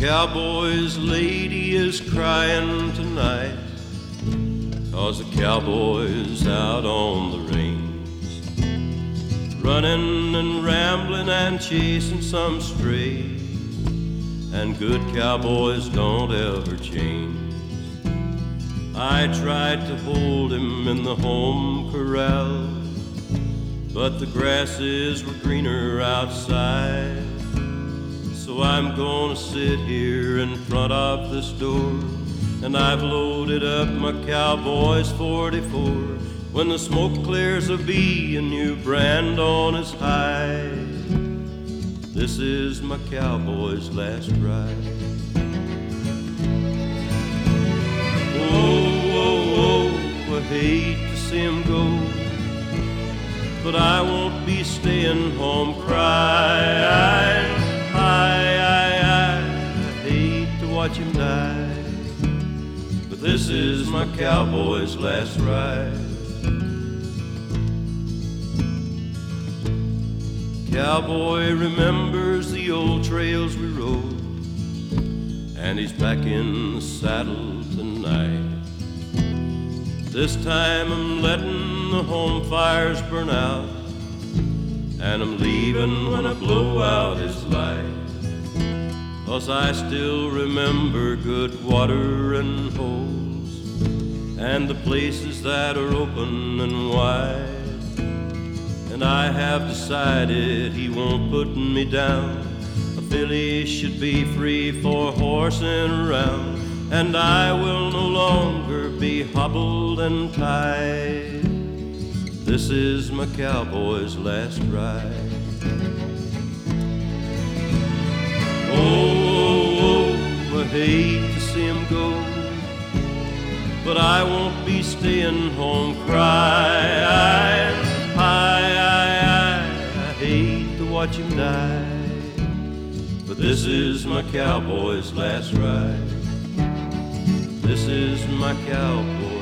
cowboy's lady is crying tonight, 'cause the cowboy's out on the range, running and rambling and chasing some stray. And good cowboys don't ever change. I tried to hold him in the home corral, but the grasses were greener outside. So I'm gonna sit here in front of this door, and I've loaded up my cowboy's 44. When the smoke clears, there'll be a new brand on his hide. This is my cowboy's last ride. Oh, oh, oh, I hate to see him go, but I won't be staying home crying. I hate to watch him die, but this is my cowboy's last ride. Cowboy remembers the old trails we rode, and he's back in the saddle tonight. This time I'm letting the home fires burn out, and I'm leaving when I blow out his light. 'Cause I still remember good water and holes, and the places that are open and wide. And I have decided he won't put me down. A filly should be free for horsing around, and I will no longer be hobbled and tied. This is my cowboy's last ride. Oh, I hate to see him go, but I won't be staying home crying. I hate to watch him die, but this is my cowboy's last ride. This is my cowboy.